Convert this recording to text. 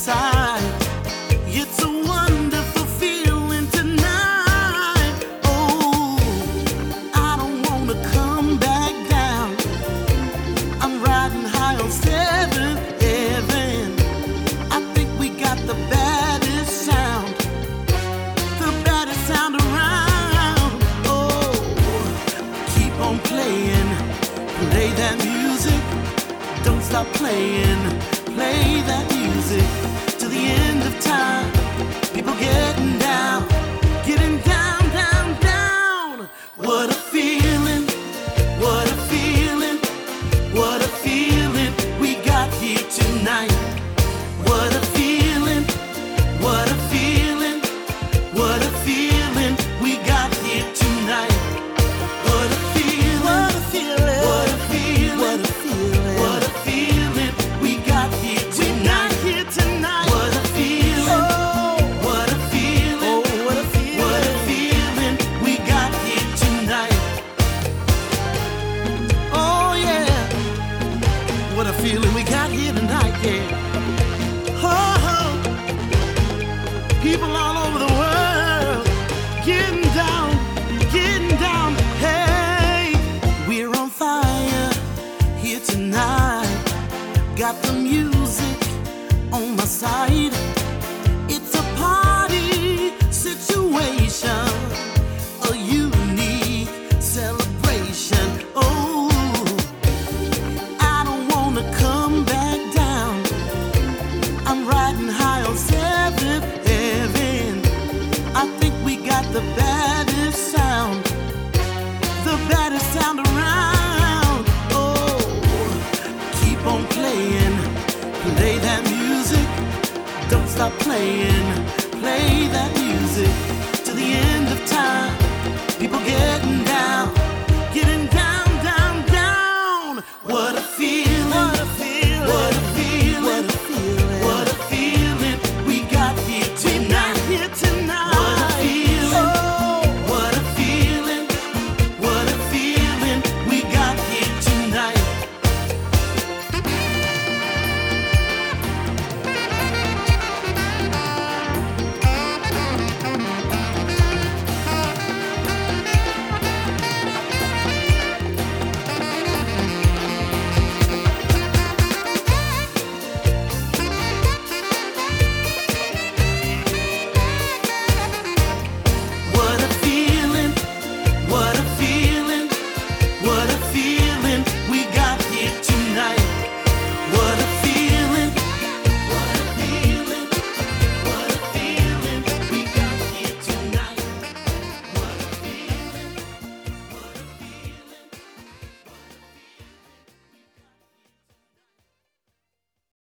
inside. It's a wonderful feeling tonight. Oh, I don't wanna come back down. I'm riding high on seventh heaven. I think we got the baddest sound around. Oh, keep on playing, play that music. Don't stop playing, play that music to the end of time. People getting down, down, down. What a feeling, what a feeling, what a feeling we got here tonight. What a feeling, what a feeling, what a feeling we got here tonight. What a feeling, what a feeling, what a feeling, what a feeling, what a feeling we got here tonight. What a feeling, oh, what a feeling, oh, what a feeling, what a feeling we got here tonight. Oh yeah, what a feeling we got here tonight, yeah. Oh, people all over the world getting down, getting down. Hey, we're on fire here tonight. Got the music on my side. It's a party situation, a unique celebration. Oh, I don't wanna come back down. I'm riding high on seventh heaven. I think we got the baddest sound around. Oh, keep on playing, play that music. Don't stop playing, play that music to the end of time.